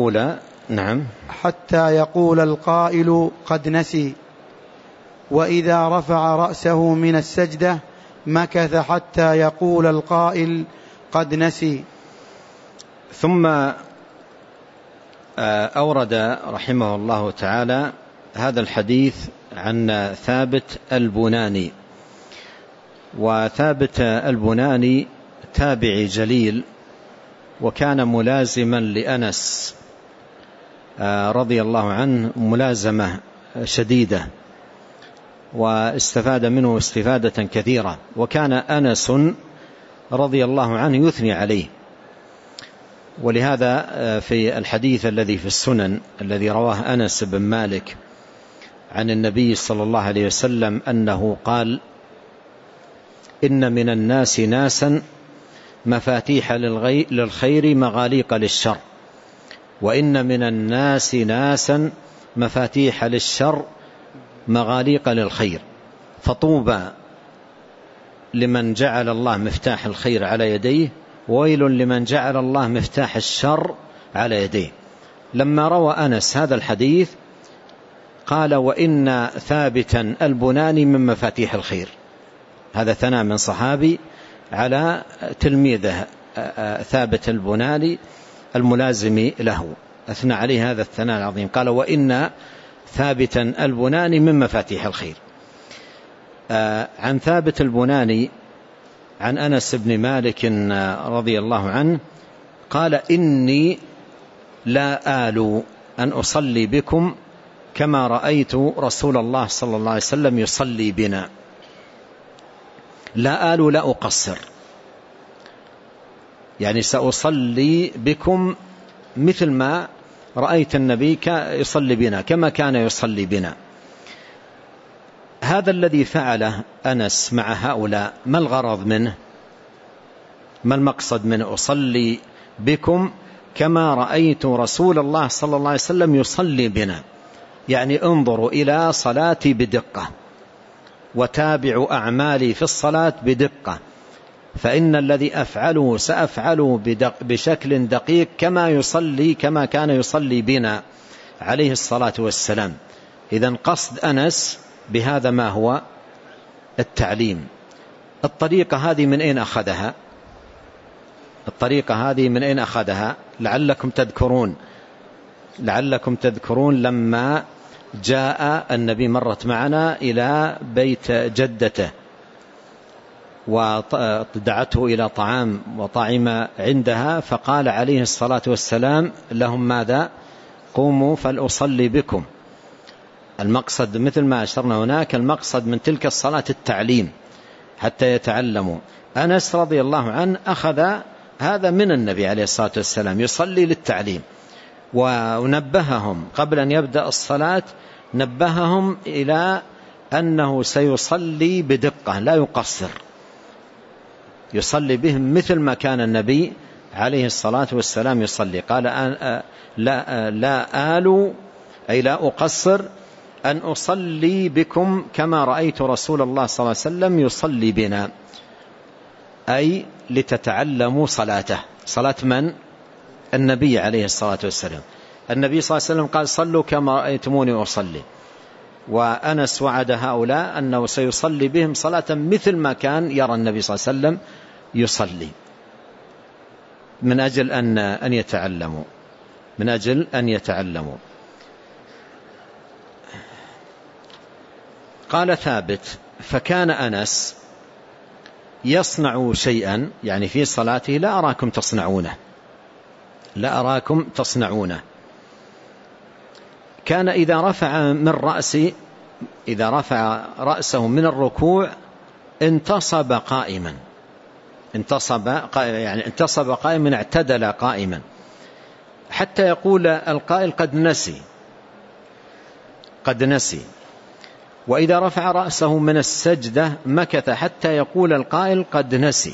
حتى يقول القائل قد نسي. وإذا رفع رأسه من السجدة مكث حتى يقول القائل قد نسي. ثم أورد رحمه الله تعالى هذا الحديث عن ثابت البناني. وثابت البناني تابعي جليل، وكان ملازما لأنس رضي الله عنه ملازمة شديدة، واستفاد منه استفادة كثيرة. وكان أنس رضي الله عنه يثني عليه، ولهذا في الحديث الذي في السنن الذي رواه أنس بن مالك عن النبي صلى الله عليه وسلم أنه قال: إن من الناس ناسا مفاتيح للخير مغاليق للشر، وإن من الناس ناسا مفاتيح للشر مغاليق للخير، فطوبى لمن جعل الله مفتاح الخير على يديه، وويل لمن جعل الله مفتاح الشر على يديه. لما روى أنس هذا الحديث قال: وإن ثابتا البناني من مفاتيح الخير. هذا ثناء من صحابي على تلميذه ثابت البناني الملازم له، أثنى عليه هذا الثناء العظيم، قال: وإن ثابتا البناني من مفاتيح الخير. عن ثابت البناني عن أنس بن مالك رضي الله عنه قال: إني لا آل أن أصلي بكم كما رأيت رسول الله صلى الله عليه وسلم يصلي بنا. لا آل لا أقصر، يعني سأصلي بكم مثل ما رأيت النبي يصلي بنا، كما كان يصلي بنا. هذا الذي فعله أنس مع هؤلاء ما الغرض منه؟ ما المقصد منه؟ أصلي بكم كما رأيت رسول الله صلى الله عليه وسلم يصلي بنا، يعني انظروا إلى صلاتي بدقة، وتابعوا أعمالي في الصلاة بدقة، فإن الذي أفعله سأفعله بشكل دقيق كما كان يصلي بنا عليه الصلاة والسلام. إذن قصد أنس بهذا ما هو؟ التعليم. الطريقة هذه من أين أخذها؟ لعلكم تذكرون لما جاء النبي مرت معنا إلى بيت جدته ودعته إلى طعام وطعم عندها، فقال عليه الصلاة والسلام لهم: ماذا؟ قوموا فلأصلي بكم. المقصد مثل ما أشرنا هناك، المقصد من تلك الصلاة التعليم حتى يتعلموا. أنس رضي الله عنه أخذ هذا من النبي عليه الصلاة والسلام، يصلي للتعليم، ونبههم قبل أن يبدأ الصلاة، نبههم إلى أنه سيصلي بدقة لا يقصر، يصلي بهم مثل ما كان النبي عليه الصلاة والسلام يصلي. قال: لا آل أي لا أقصر أن أصلي بكم كما رأيت رسول الله صلى الله عليه وسلم يصلي بنا، أي لتتعلموا صلاته. صلاة من؟ النبي عليه الصلاة والسلام. النبي صلى الله عليه وسلم قال: صلوا كما رأيتموني أصلي، وأنس وعد هؤلاء أنه سيصلي بهم صلاة مثل ما كان يرى النبي صلى الله عليه وسلم يصلي، من أجل أن يتعلموا. قال ثابت: فكان أنس يصنع شيئا، يعني في صلاته لا أراكم تصنعونه. كان إذا رفع رأسه من الركوع انتصب قائما، اعتدل قائما، حتى يقول القائل قد نسي. وإذا رفع رأسه من السجدة مكث حتى يقول القائل قد نسي.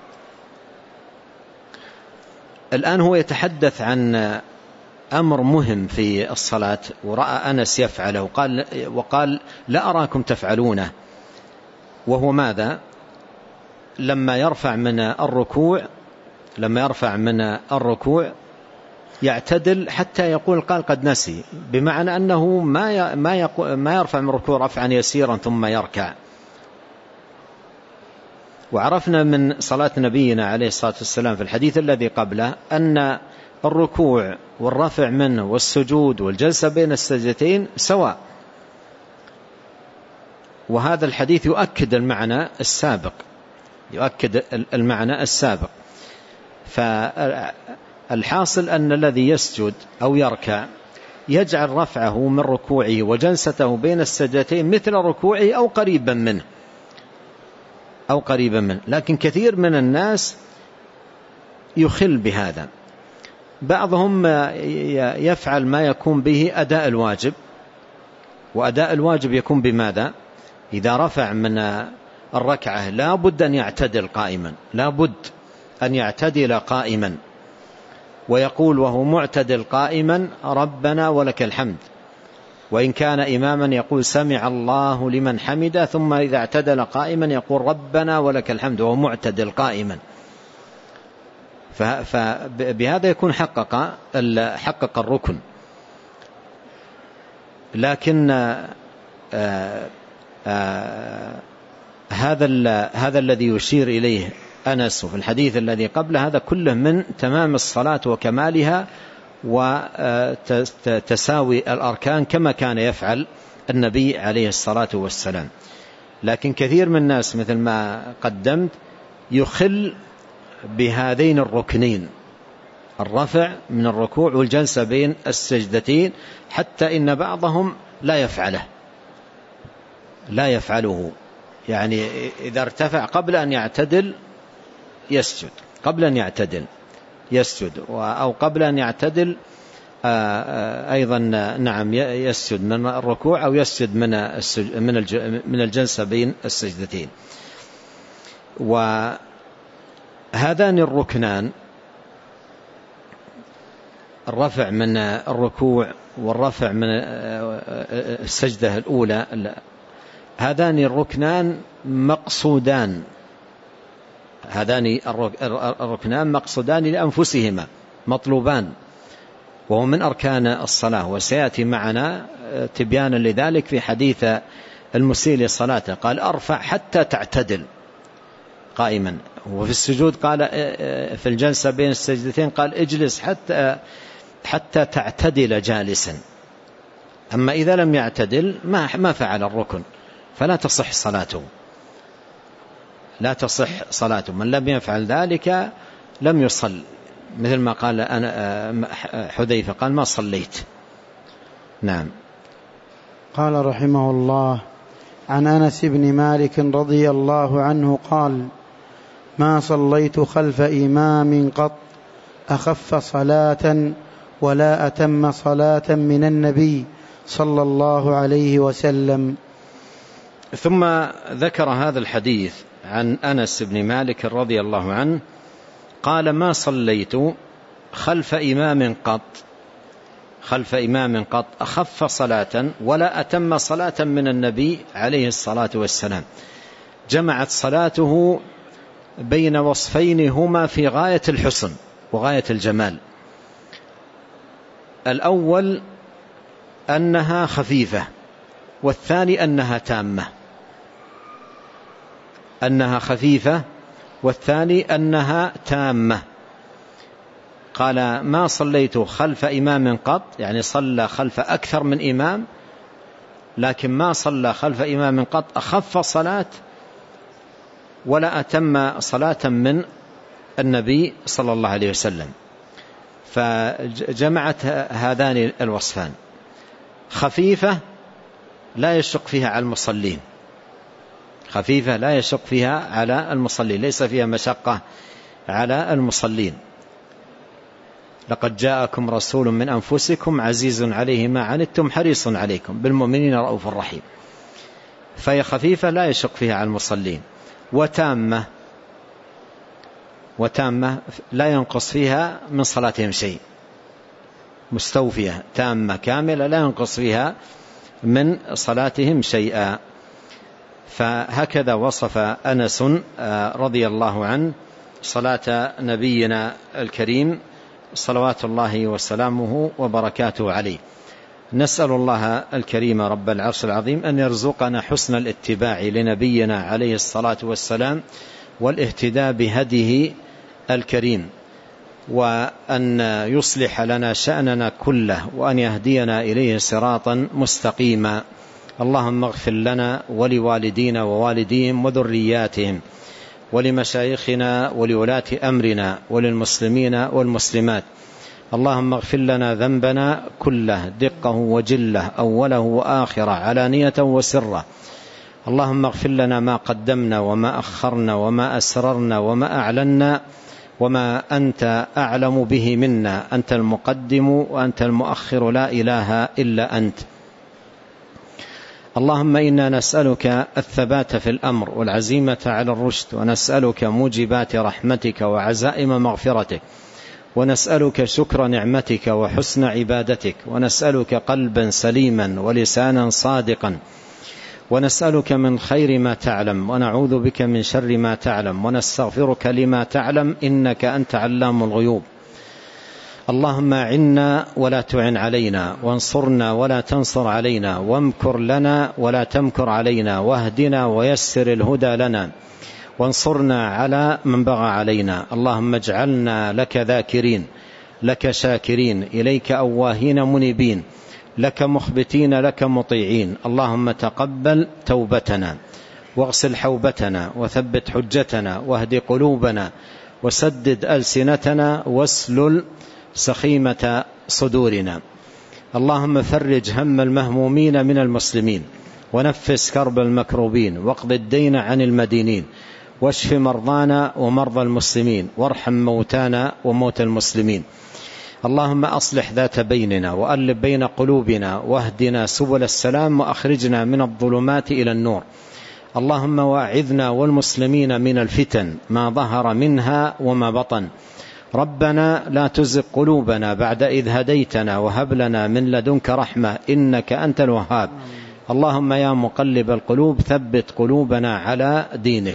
الآن هو يتحدث عن أمر مهم في الصلاة، ورأى أنس يفعله وقال: لا أراكم تفعلونه. وهو ماذا؟ لما يرفع من الركوع يعتدل حتى يقول قال قد نسي، بمعنى أنه ما يرفع من الركوع رفعا يسيرا ثم يركع. وعرفنا من صلاة نبينا عليه الصلاة والسلام في الحديث الذي قبله أن الركوع والرفع منه والسجود والجلسة بين السجدتين سواء، وهذا الحديث يؤكد المعنى السابق. فالحاصل أن الذي يسجد أو يركع يجعل رفعه من ركوعه وجلسته بين السجدتين مثل ركوعه أو قريبا منه. لكن كثير من الناس يخل بهذا. بعضهم يفعل ما يكون به أداء الواجب، وأداء الواجب يكون بماذا؟ إذا رفع من الركعة لا بد أن يعتدل قائما، ويقول وهو معتدل قائما ربنا ولك الحمد، وإن كان إماما يقول سمع الله لمن حمده، ثم إذا اعتدل قائما يقول ربنا ولك الحمد وهو معتدل قائما. فبهذا يكون حقق الركن. لكن هذا الذي يشير إليه أنس في الحديث الذي قبله هذا كله من تمام الصلاة وكمالها وتساوي الأركان كما كان يفعل النبي عليه الصلاة والسلام. لكن كثير من الناس مثل ما قدمت يخل بهذين الركنين، الرفع من الركوع والجلسة بين السجدتين، حتى إن بعضهم لا يفعله. يعني إذا ارتفع قبل أن يعتدل يسجد، أو قبل أن يعتدل أيضا نعم يسجد من الركوع أو يسجد من الجلسة بين السجدتين. وهذان الركنان، الرفع من الركوع والرفع من السجدة الأولى، هذان الركنان مقصودان لأنفسهما، مطلوبان، وهو من أركان الصلاة. وسيأتي معنا تبيانا لذلك في حديث المسيء لصلاته، قال أرفع حتى تعتدل قائما. وفي السجود قال في الجلسة بين السجدتين قال اجلس حتى تعتدل جالسا. أما إذا لم يعتدل ما فعل الركن فلا تصح صلاته. من لم يفعل ذلك لم يصل، مثل ما قال أنا حذيفة قال ما صليت. نعم. قال رحمه الله عن أنس بن مالك رضي الله عنه قال ما صليت خلف إمام قط أخف صلاة ولا أتم صلاة من النبي صلى الله عليه وسلم. ثم ذكر هذا الحديث عن أنس بن مالك رضي الله عنه قال ما صليت خلف إمام قط أخف صلاة ولا أتم صلاة من النبي عليه الصلاة والسلام. جمعت صلاته بين وصفين هما في غاية الحسن وغاية الجمال. الأول أنها خفيفة، والثاني أنها تامة. أنها خفيفة والثاني أنها تامة. قال ما صليت خلف إمام قط، يعني صلى خلف أكثر من إمام، لكن ما صلى خلف إمام قط أخف صلاة ولا أتم صلاة من النبي صلى الله عليه وسلم. فجمعت هذان الوصفان، خفيفة لا يشق فيها على المصلين، خفيفة لا يشق فيها على المصلين، ليس فيها مشقة على المصلين. لقد جاءكم رسول من أنفسكم عزيز عليه ما عنتم حريص عليكم بالمؤمنين رؤوف رحيم. فهي خفيفة لا يشق فيها على المصلين، وتامة لا ينقص فيها من صلاتهم شيء، مستوفية تامة كاملة لا ينقص فيها من صلاتهم شيئا. فهكذا وصف أنس رضي الله عنه صلاة نبينا الكريم صلوات الله وسلامه وبركاته عليه. نسأل الله الكريم رب العرش العظيم أن يرزقنا حسن الاتباع لنبينا عليه الصلاة والسلام والاهتداء بهديه الكريم، وأن يصلح لنا شأننا كله، وأن يهدينا إليه صراطا مستقيما. اللهم اغفر لنا ولوالدينا ووالديهم وذرياتهم ولمشايخنا ولولاة أمرنا وللمسلمين والمسلمات. اللهم اغفر لنا ذنبنا كله دقه وجله أوله وآخره علانية وسره. اللهم اغفر لنا ما قدمنا وما أخرنا وما أسررنا وما أعلنا وما أنت أعلم به منا. أنت المقدم وأنت المؤخر، لا إله إلا أنت. اللهم إنا نسألك الثبات في الأمر والعزيمة على الرشد، ونسألك موجبات رحمتك وعزائم مغفرتك، ونسألك شكر نعمتك وحسن عبادتك، ونسألك قلبا سليما ولسانا صادقا، ونسألك من خير ما تعلم، ونعوذ بك من شر ما تعلم، ونستغفرك لما تعلم، إنك أنت علام الغيوب. اللهم أعنا ولا تعن علينا، وانصرنا ولا تنصر علينا، وامكر لنا ولا تمكر علينا، واهدنا ويسر الهدى لنا، وانصرنا على من بغى علينا. اللهم اجعلنا لك ذاكرين، لك شاكرين، إليك أواهين منيبين، لك مخبتين، لك مطيعين. اللهم تقبل توبتنا، واغسل حوبتنا، وثبت حجتنا، واهد قلوبنا، وسدد ألسنتنا، واسلل سخيمة صدورنا. اللهم فرج هم المهمومين من المسلمين، ونفس كرب المكروبين، واقض الدين عن المدينين، واشف مرضانا ومرضى المسلمين، وارحم موتانا وموتى المسلمين. اللهم أصلح ذات بيننا، وألف بين قلوبنا، واهدنا سبل السلام، وأخرجنا من الظلمات إلى النور. اللهم واعذنا والمسلمين من الفتن ما ظهر منها وما بطن. ربنا لا تزغ قلوبنا بعد إذ هديتنا، وهب لنا من لدنك رحمة، إنك أنت الوهاب. اللهم يا مقلب القلوب ثبت قلوبنا على دينك.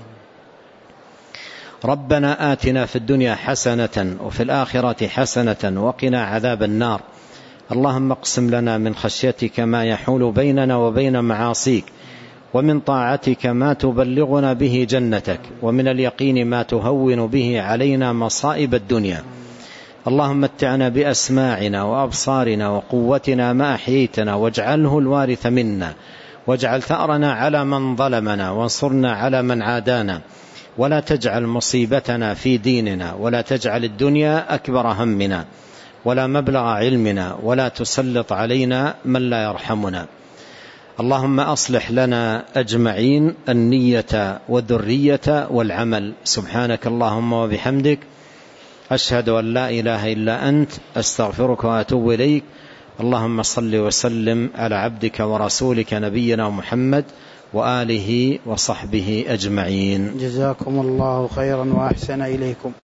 ربنا آتنا في الدنيا حسنة وفي الآخرة حسنة وقنا عذاب النار. اللهم اقسم لنا من خشيتك ما يحول بيننا وبين معاصيك، ومن طاعتك ما تبلغنا به جنتك، ومن اليقين ما تهون به علينا مصائب الدنيا. اللهم متعنا بأسماعنا وأبصارنا وقوتنا ما أحييتنا، واجعله الوارث منا، واجعل ثأرنا على من ظلمنا، وانصرنا على من عادانا، ولا تجعل مصيبتنا في ديننا، ولا تجعل الدنيا أكبر همنا ولا مبلغ علمنا، ولا تسلط علينا من لا يرحمنا. اللهم أصلح لنا أجمعين النية والذرية والعمل. سبحانك اللهم وبحمدك، أشهد أن لا إله إلا أنت، أستغفرك وأتوب إليك. اللهم صل وسلم على عبدك ورسولك نبينا محمد وآله وصحبه أجمعين. جزاكم الله خيرا وأحسن إليكم.